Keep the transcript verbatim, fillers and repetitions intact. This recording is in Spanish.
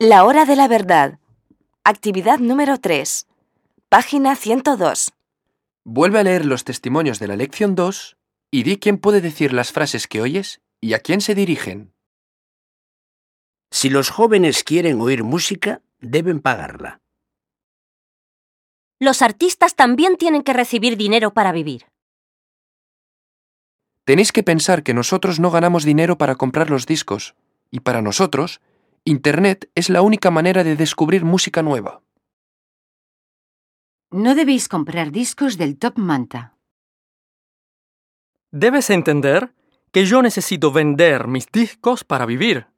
La hora de la verdad. Actividad número tres. Página ciento dos. Vuelve a leer los testimonios de la lección dos y di quién puede decir las frases que oyes y a quién se dirigen. Si los jóvenes quieren oír música, deben pagarla. Los artistas también tienen que recibir dinero para vivir. Tenéis que pensar que nosotros no ganamos dinero para comprar los discos, y para nosotros, Internet es la única manera de descubrir música nueva. No debéis comprar discos del Top Manta. Debes entender que yo necesito vender mis discos para vivir.